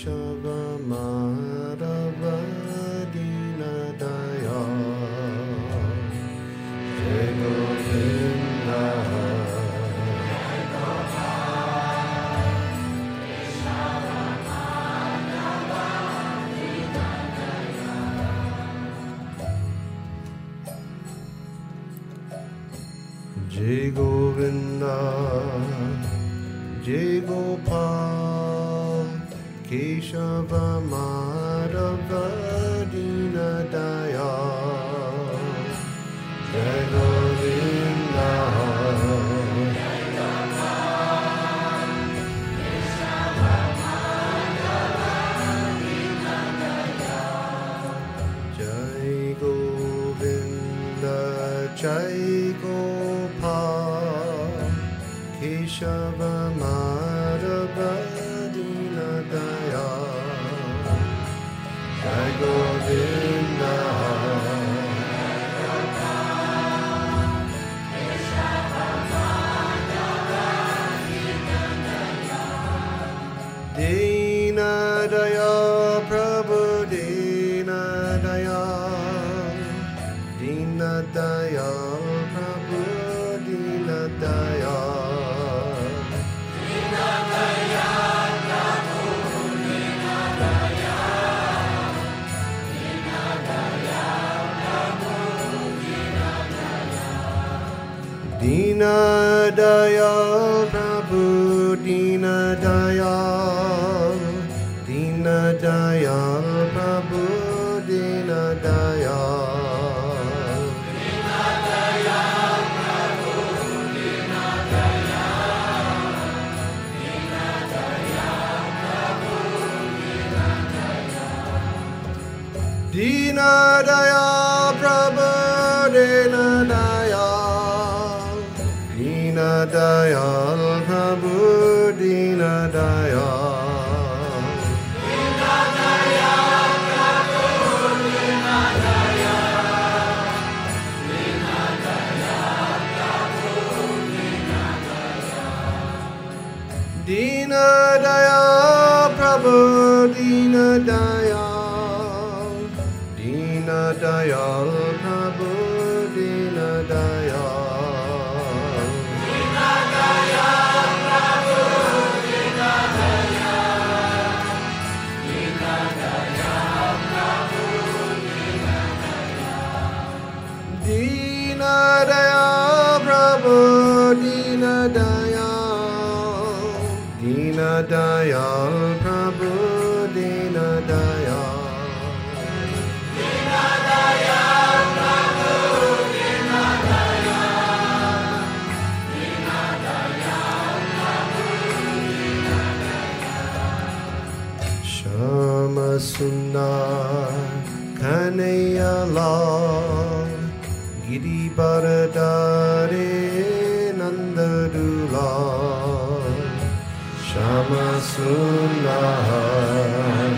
Keshava Madhava Dinadaya Jai Govinda Jai Govinda Jai Gopal Keshava Madhava Dinadaya Jai Govinda Jai Govinda Jai Gopal Keshava Madhava Dinadaya Jai Govinda Dinadaya Prabhu Dinadaya Dinadaya Prabhu Dinadaya Dinadaya Prabhu Dinadaya Dinadaya Prabhu Dinadaya Dinadaya Prabhu Dinadaya Dinadaya Prabhu Dinadaya Dinadaya Prabhu Dinadaya Dinadaya Prabhu Dinadaya Dinadaya Prabhu Dinadaya Dinadaya Prabhu Dinadaya Dinadaya Prabhu Dinadaya Dinadaya Prabhu Dinadaya Dinadaya Prabhu Dinadaya Dinadaya Prabhu Dinadaya Shama Sundar Kanaya Lal Giri Baradare Nandadula Shama Sundar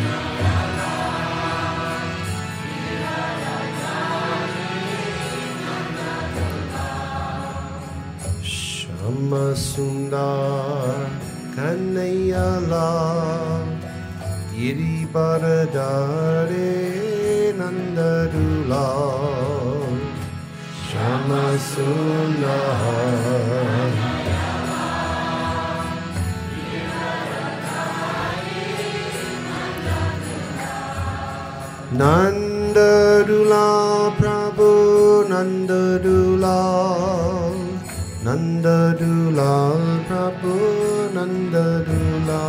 Shama Sundar Kanaya Lal Giri Baradare Nandadula Shama Sundar Nandadula Prabhu Nandadula Nandadula Prabhu Nandadula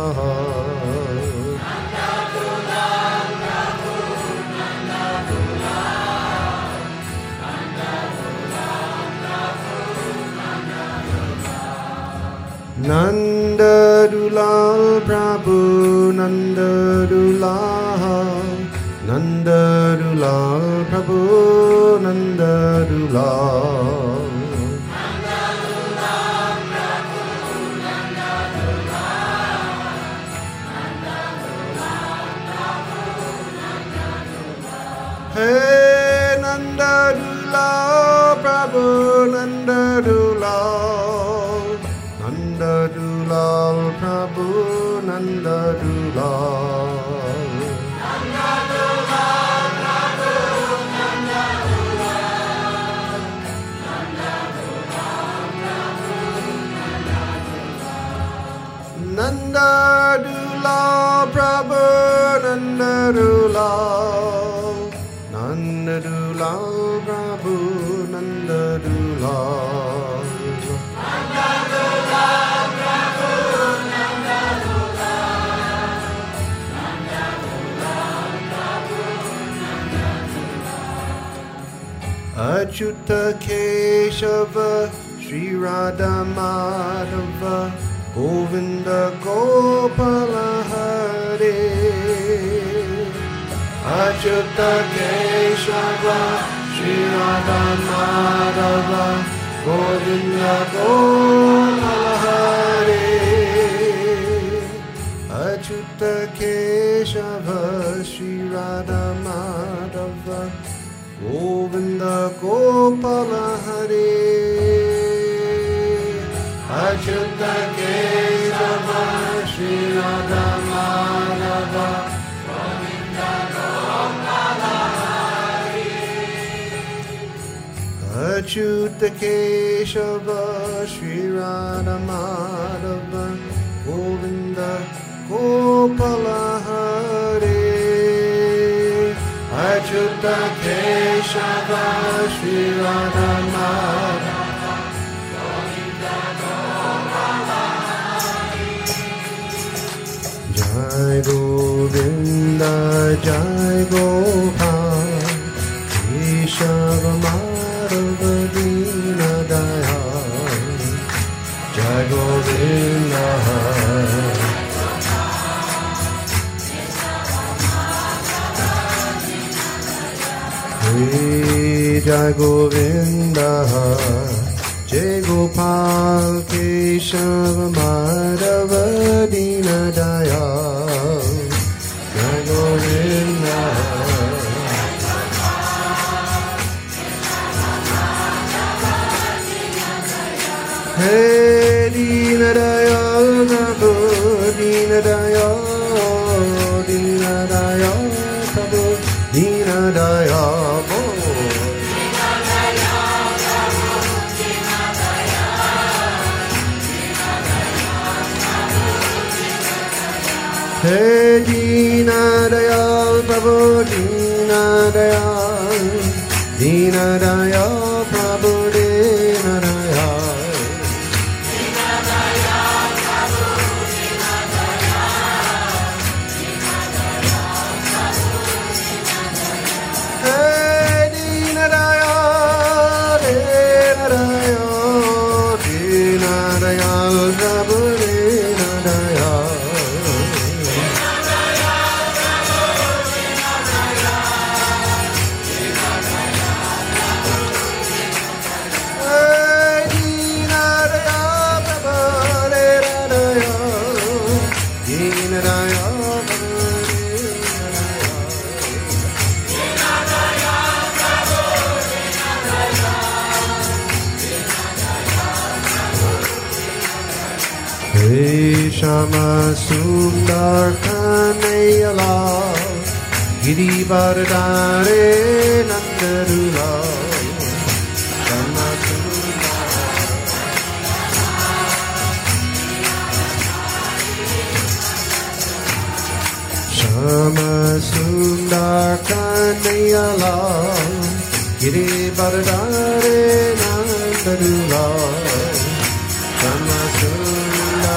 Nandadula Prabhu Nandadula Nandadula Prabhu Nandadula Hey Nandadula Prabhu Nandadula Nandadula Prabhu Nandadula Achyuta Keshava Sri Radha Madhava Govinda Gopala Hare Achyuta Keshava Sri Radha Madhava Govinda Gopala Hare Achyuta Keshava Sri Radha Madhava Govinda Gopala Hare Achyuta Keshava Shri Radha Madhava Govinda Gopala Hare Achyuta Keshava Shri Radha Madhava Govinda Gopala Hare Achyuta Keshava Shri Radha Madhava Govinda Gopala Hare Jai Govinda Jai Gopal Keshava Madhava Dina Dayal Jai Govinda Jai Govinda Jai Gopal Keshava Madhava Dina Dayal Jai Govinda Hey Dina Dayal Prabhu Dina Dayal Dina Dayal Prabhu Dina Dayal Hey Dina Dayal Prabhu Dina Dayal Dina Dayal Prabhu Dina Dayal Hey Dina Dayal Dina Dayal Dina Dayal Prabhu Dina Dayal Hey Shama Sundar Kanayala Giri Vardhare Nandarula Shama Sundar Shama Sundar Kanayala Giri Vardhare Nandarula Shama Sundar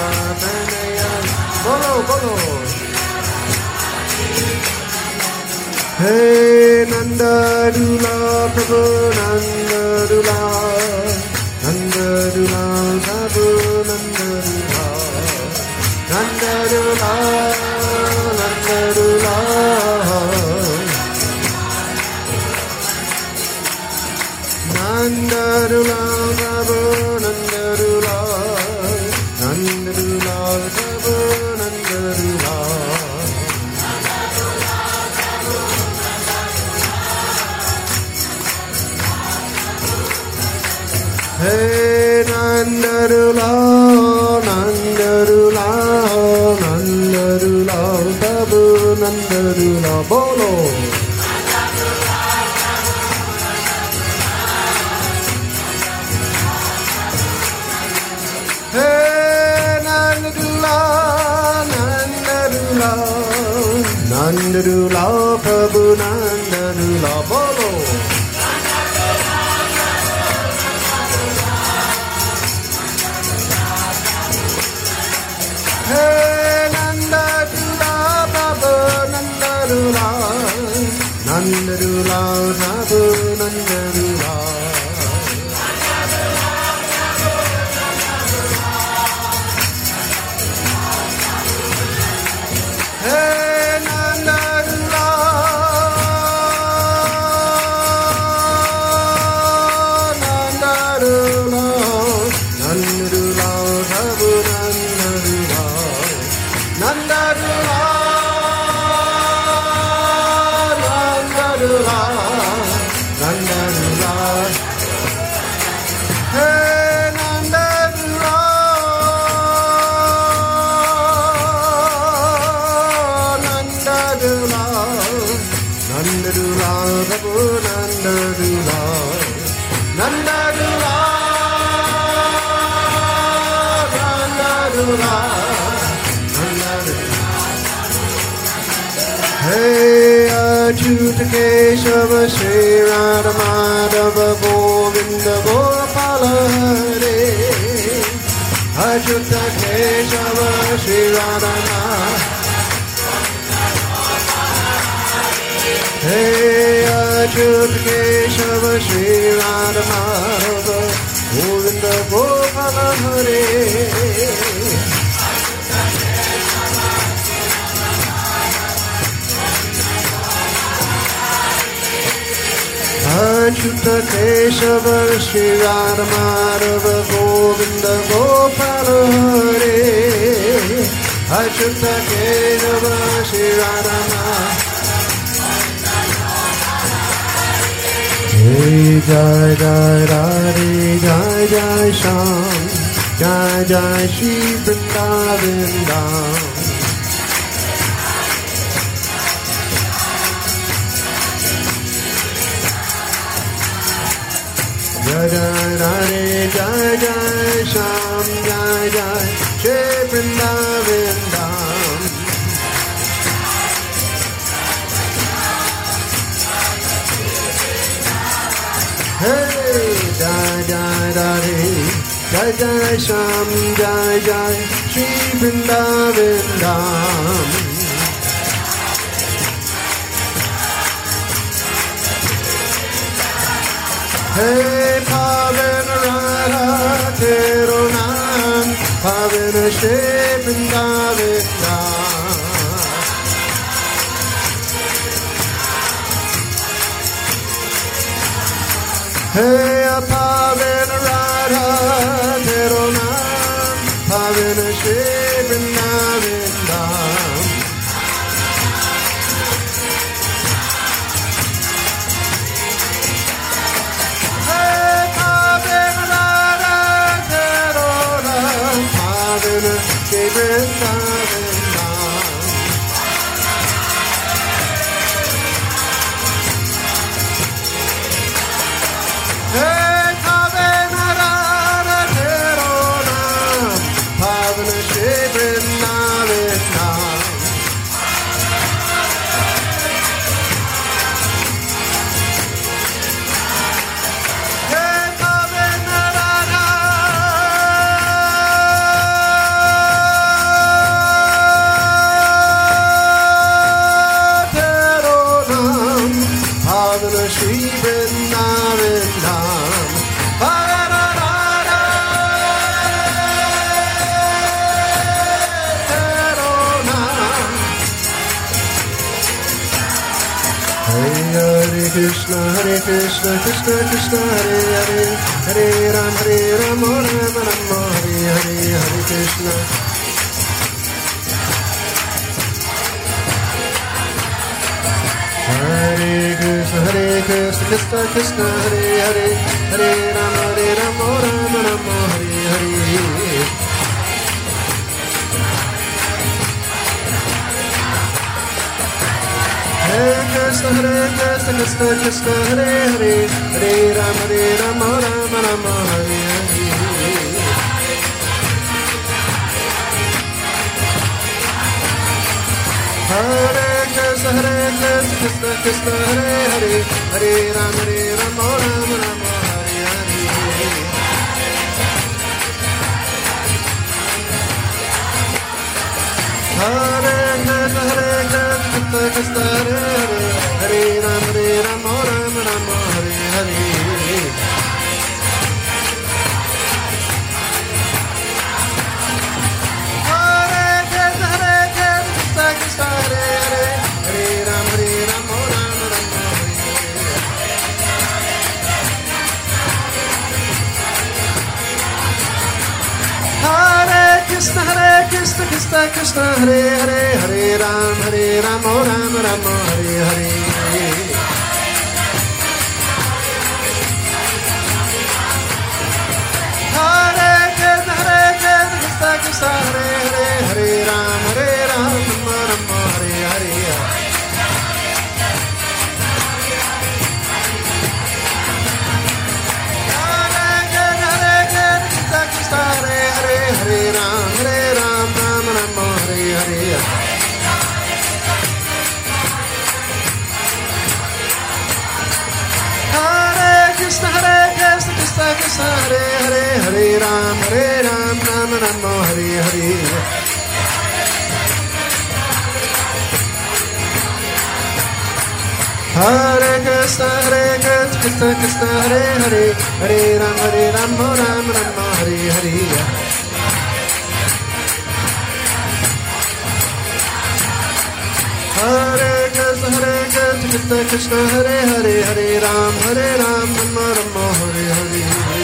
Bolo, bolo. Hey Nanda Dula Prabhu Nanda Dula Nanda Dula Prabhu Nanda Dula Nanda Dula Nanda Dula Nanda Dula Prabhu Nanda Dula Nanda Dula Prabhu Nanda Dula Hey Nanda Dula Nanda Dula Nanda Dula Prabhu Nanda Dula Bolo Hey Nanda Dula Nanda Dula Nanda Dula Prabhu Nanda Dula Bolo Nandadula Prabhu Nandadula. Hey Nandadula, Nandadula, Nandadula Prabhu Nandadula, Nandadula. Nandadula, hey Nandadula, Nandadula, Nandadula, Prabhu Nandadula, Nandadula, Nandadula, Nandadula. Hey Achyuta Keshava Shri Radha Madhava Govinda Gopala Hare. Achyuta Keshava Shri Radha Hey Achyuta Keshava Shri Radha Madhava Govinda Gopala Hare. Achyuta Keshava Shri Radha Madhava Govinda Gopala Hare. Achyuta Keshava Shri Radha Hey Jai Jai Radhe Jai Jai Shyam Jai Jai Shri Vrindavan Dham. Jai Jai Radhe Jai Jai Shyam Jai Jai Shri Vrindavan Dham. Hey Jai Jai Radhe Jai Jai Shyam Jai Jai Shri Vrindavan Dham. Hey Pavana Radha Tero Nam Pavana Shri Vrindavan Dham. Hey Pavana Radha Tero Nam Pavana Shri Vrindavan Dham. Shri Vrindavan Dham. Hey Pavana Radha Tero Nam Pavana Shri Vrindavan Dham. Hey Pavana Radha Shri Vrindavan Dham. Pavana Radha Tero Nam. Hare Krishna Krishna Krishna Hare Hare Hare Ram Ram Ram Hare Hare Hare Krishna. Hare Krishna Krishna Krishna Hare Hare Hare Ram Ram Hare Hare. Hare Krishna Krishna Krishna Hare Hare Hare Ram Ram Hare Hare. Hare Krishna Krishna Hare Hare Hare Ram Ram Hare Hare. Hare Krishna Krishna Hare Hare Hare Ram Krishna Hare Krishna Krishna Krishna Hare Hare Hare Ram Ram Ram Hare Hare Hare Krishna Krishna Krishna Hare Hare Hare Ram Ram Hare Hare Hare Ram Ram Hare Hare Hare Krishna Krishna Krishna Hare Hare Hare Ram Ram Hare Hare Hare Krishna Krishna Krishna Hare Hare Hare Ram Ram Hare Hare Hare Krishna Krishna Hare Hare Hare Ram Ram Hare Hare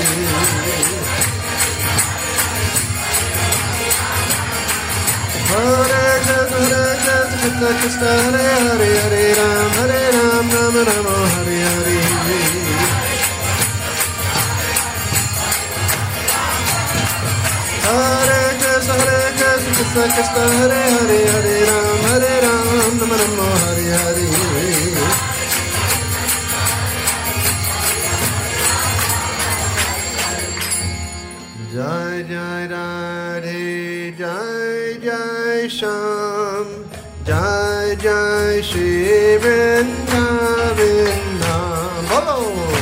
Hare Krishna Krishna Hare Hare Hare Ram Hare Hare Hare Krishna Krishna Hare Hare Hare Ram Hare Hare Jai Jai Radhe Jai Jai Sham Jai Jai Shri Vrindavan Bolo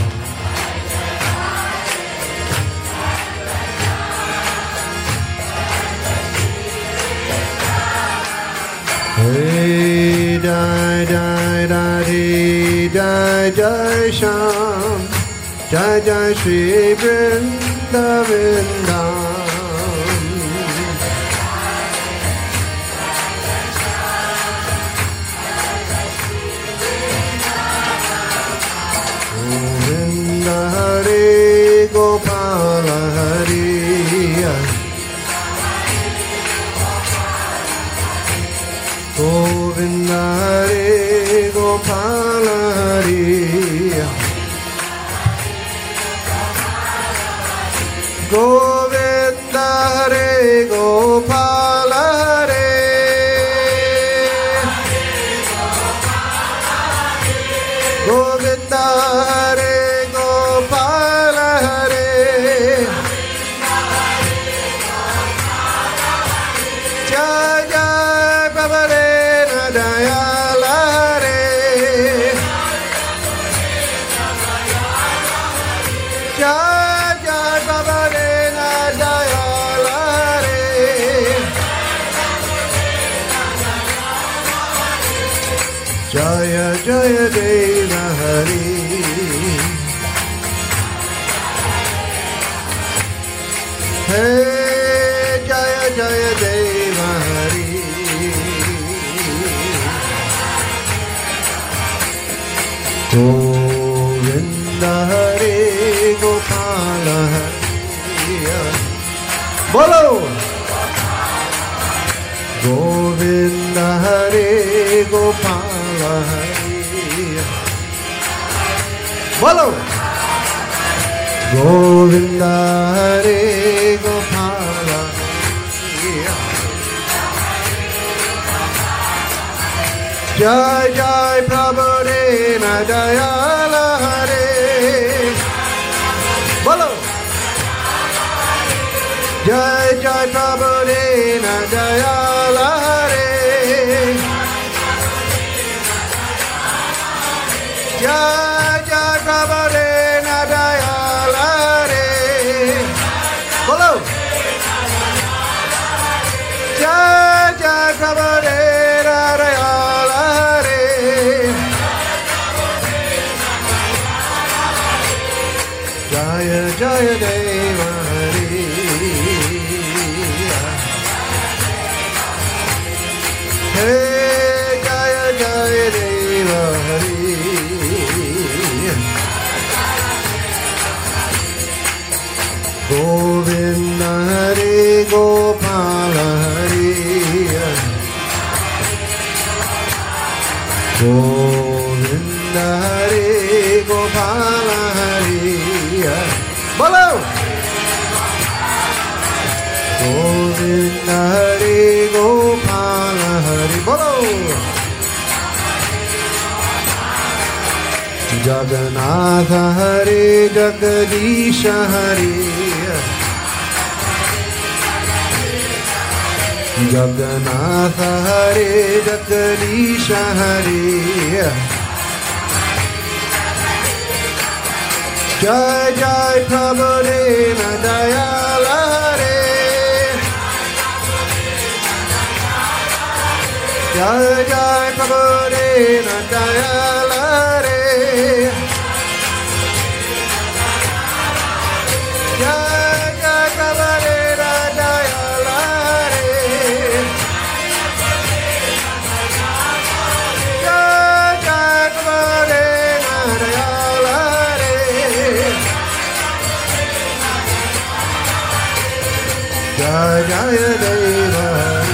Hey Jai Jai Radhe Jai Jai Sham Jai Jai Shri Vrindavan Govinda Hare Gopala Hare Govinda Hare Gopala Hare Govinda Hare Gopala Hare Govinda Hare Gopala Hare Jai Jai Prabhupada Dayala Hare Jai Jai Prabhupada Dayala Hare Jaya Jaya Deva Hari Hey Jaya Jaya Deva Hari Govinda Hare Gopala Hare Bolo Govinda Hare Gopala Hare Bolo Govinda Hare Gopala Hare Jai Jai Prabhupada Dayala Hare Bolo Jai Jai Prabhupada Dayala Hare Jai Jai Prabhupada Dayala Hare Bolo Jai Jai Prabhupada Dayala Hare Jaya Jaya Deva Hari Hey Jaya Jaya Deva Hari Govinda Hare Gopala Govinda Hare Gopala Hare Bolo Govinda Hare Gopala Hare Bolo Jagannatha Hare Jagadisha Hare Jagannatha Hare Jagadisha Hare Jai Jai Prabhupada Dayal Hare Jai Jai Prabhupada Dayal Hare Jai Jai Prabhupada Dayal Hare Jai Jai Prabhupada Dayal Hare Jai Jai Deva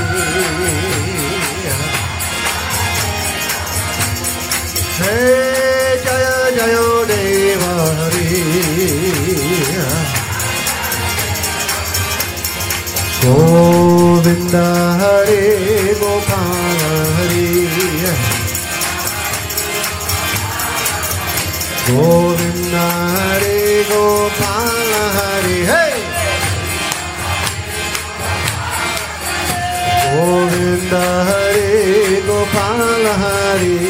Hey Jaya Jaya Deva Govinda Hare Gopala Hare Govinda Hare Gopala Hare Hey Govinda Hare Gopala Hare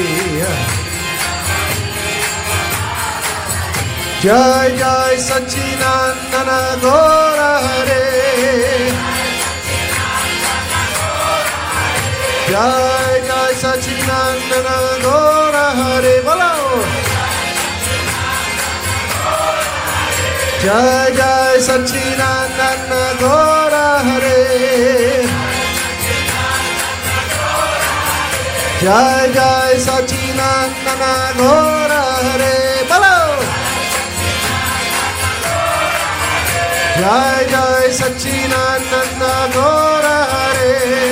Jai Jai Sachinandana Gaura Hare Jai Jai Sachinandana Gaura Hare Bolo Jai Jai Sachinandana Gaura Hare Jai Jai Sachinandana Gaura Hare Bolo Jai Jai Sachinandana Gaura Hare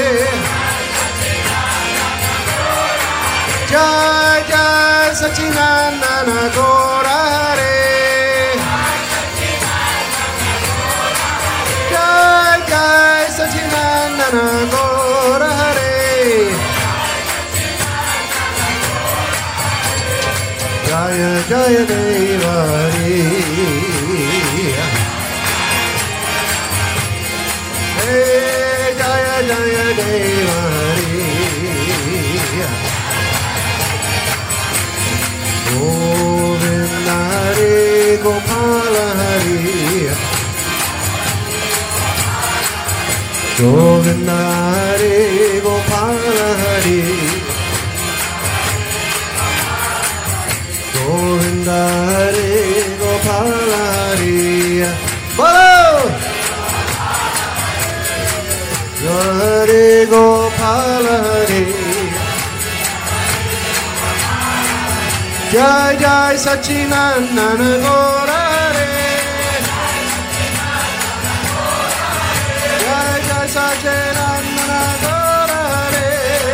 Jai Jai Sachinandana Gaura Hare Jai Jai Sachinandana Gaura Hare Jaya Jaya Deva Hare Hey Jaya Jaya Deva Hare Govinda Hare Gopala Hare Govinda Hare Gopala Hare Govinda Hare Gopala Hare Bolo Hare Gopala Hare Jai Jai Sachinandana Gaura Hare Jai Jai Sachinandana Gaura Hare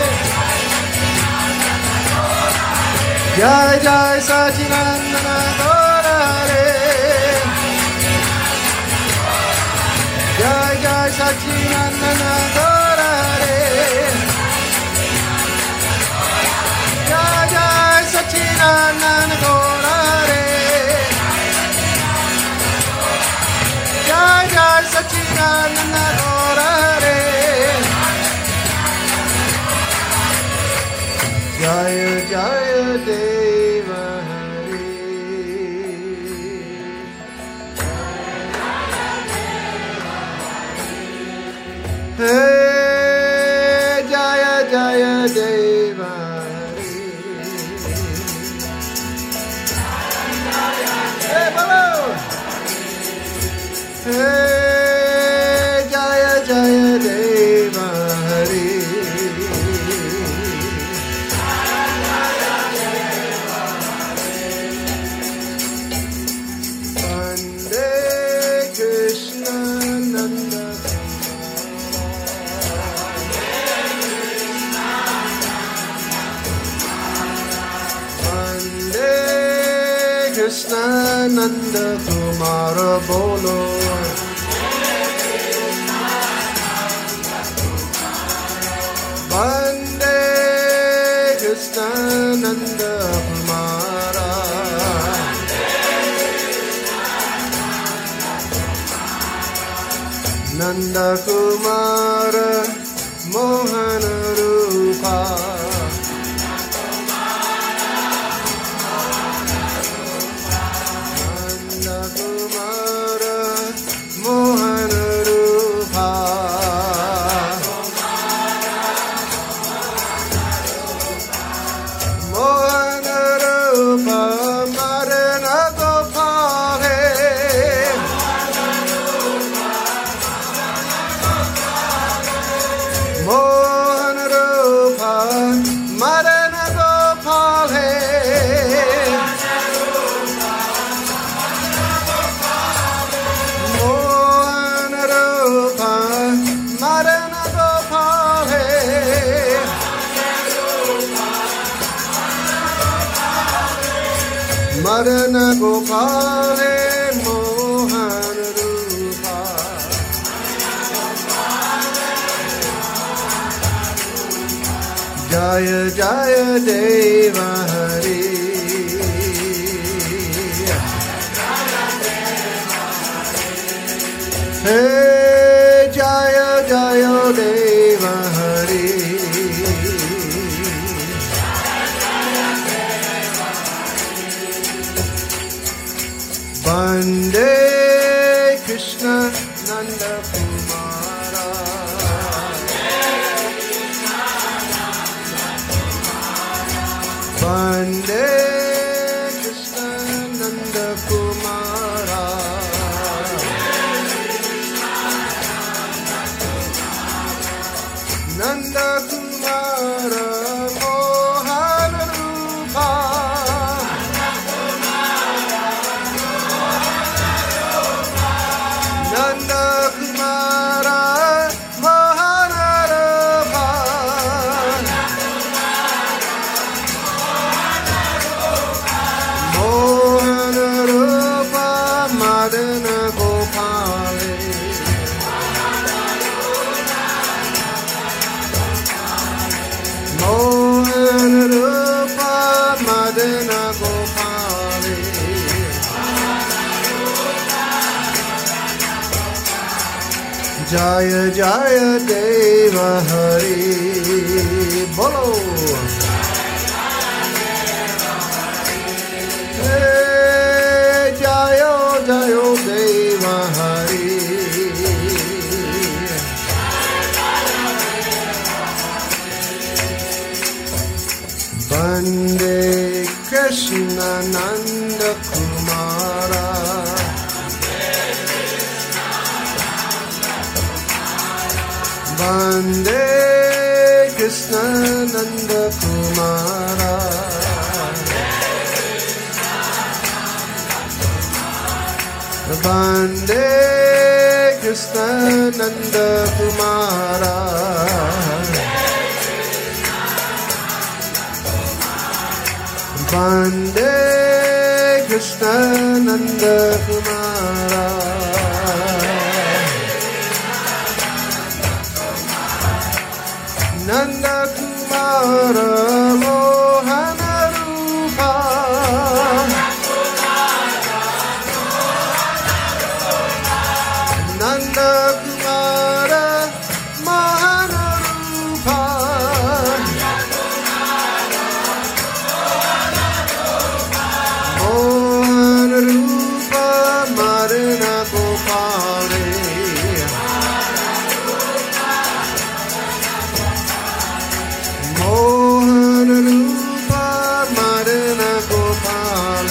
Jai Jai Sachinandana Gaura Hare Jai Jai Sachinandana Gaura Hare Jai Jai Sachinandana Gaura Hare Jai Jai Sachinandana Gaura Hare Jaya Jaya Deva Hare Hey Jaya Jaya Deva Hey Bolo Hey Jaya Jaya Deva Hare Nand Kumar बोलो वंदे कृष्ण नंद कुमारा नंद कुमार मोहन रूपा नंद कुमार मोहन रूपा मोहन रूपा मरण गोपाल मोहन रूपा मरण गोपाल मोहन रूपा मरण गोपाल मरण गोपाल मोहन रूपा जय जय देव हरि हे जय जय देव हरि वंदे कृष्ण नंद कुमारा वंदे कृष्ण नंद कुमारा नंद कुमार मोहन रूपा नंद कुमार मोहन रूपा मोहन रूपा मदन गोपाल मोहन रूपा मदन गोपाल जय जय देव हरि बोलो हे जय जय देव हरि वंदे कृष्ण नंद कुमारा वंदे कृष्ण नंद कुमारा वंदे कृष्ण नंद कुमारा वंदे कृष्ण नंद कुमारा नंद कुमार मोहन रूपा नंद कुमार मोहन रूपा मोहन रूपा मरण गोपाल मोहन रूपा मरण Gopal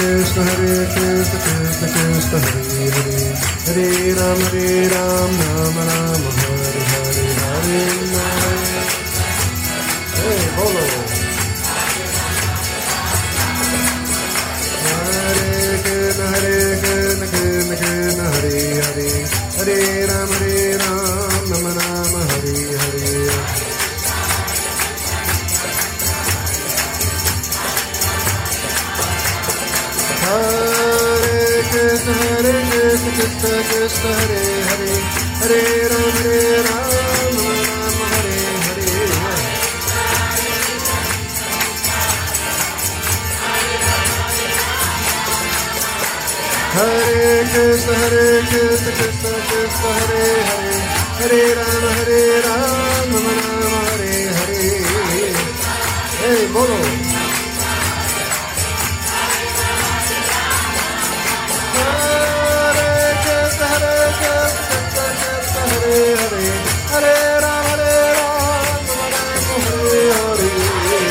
Krishna, Krishna Krishna, Hare Ram, Rama Rama, Hare Hare, Hare Rama. Hey, bolo. Hare Krishna, Krishna Krishna, Hare Hare, Hare Ram, Rama Rama, Hare Hare. Hare Krishna, Krishna Krishna, Hare Hare, Hare Ram, Rama Hare Hare. Hare Krishna, Krishna Krishna, Hare Hare, Hare Ram, Rama Hare Hare. Hey, bolo. Hare Hare, Hare Ram, Rama Hare Hare.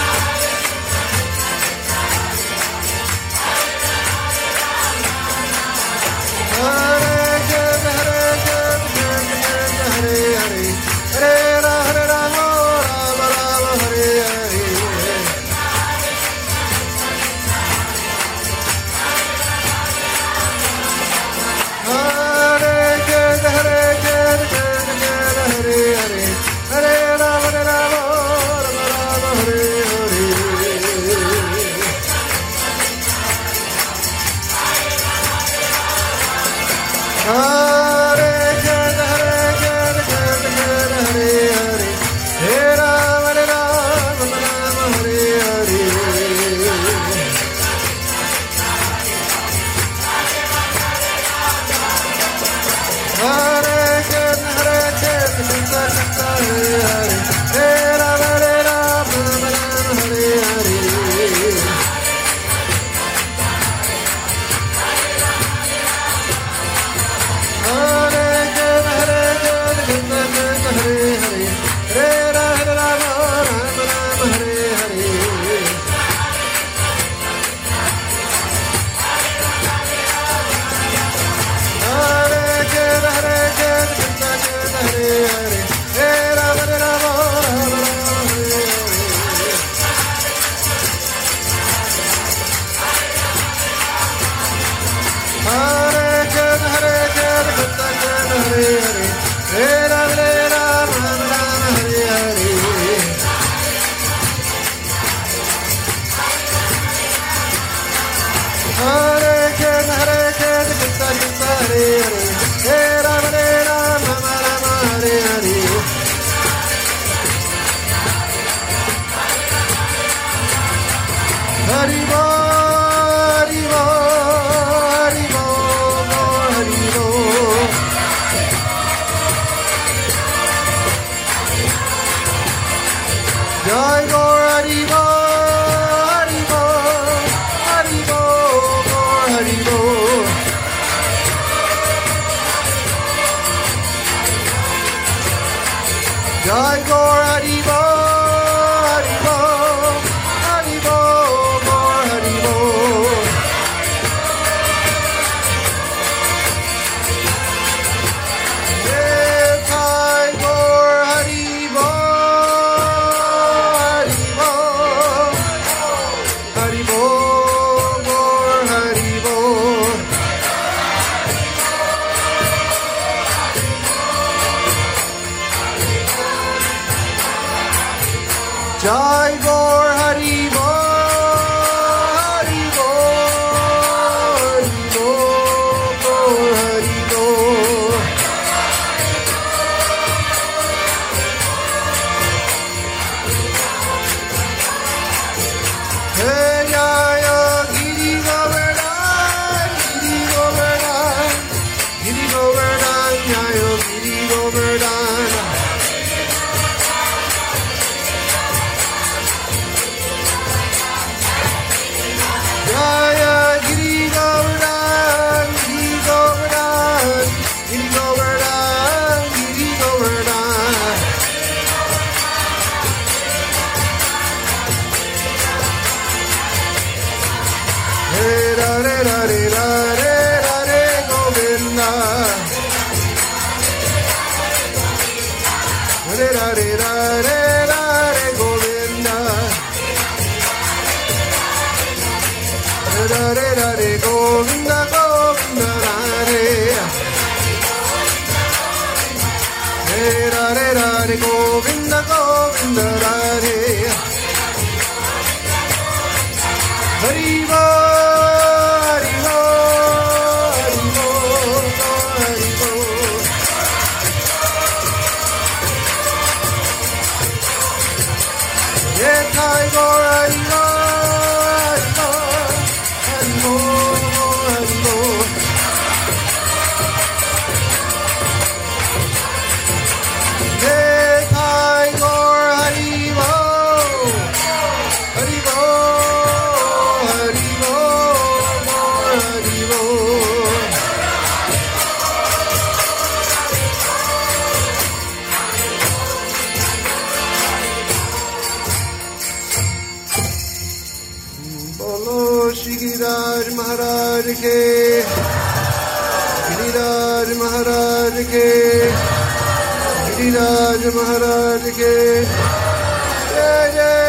Hare Krishna, Hare Hare, Hare Rama, Rama Hare Hare. Hare Krishna, Hare Hare, Hare Rama, Rama Hare Hare. Hare Krishna, Hare Hare, Hare Rama, Rama Hare Hare. Hare Krishna, Krishna Krishna, Hare Hare, Hare Rama, Rama Hare Hare. Hare Krishna, Krishna Krishna, Hare Hare, Hare Rama, Hare Hare. Hare Krishna, Krishna Krishna, Hare Hare, Hare Rama, Hare Hare. Hare Krishna, Krishna Krishna, Hare Hare, Hare Rama, Hare Hare. Hare Krishna, Krishna Krishna, Hare Hare, Hare Rama, Hare Hare. Hari Bo, Hari Bo, Hari Bo, Hari Bo. Jai Gaur Hari Bo, Hari Bo, Hari Bo, Hari Bo. Jai Gaur Hari Bo, Hari Bo, Hari Bo, Hari Bo. Jai Gaur Hari Bo, Hari Bo, Hari Bo, Hari Bo. Govinda Govinda Radhe Radhe Radhe Govinda Govinda Radhe Hari Bo Hari Bo Hari Bo Hari Bo Nitai Gaur Hari Bo Hari Bo Hari Bo Nitai Gaur Hari Bo Hari Bo Hari Bo Hari Bo Bolo Shri Giriraj Maharaj ke Giriraj Maharaj ke Giriraj Maharaj ke Jai Jai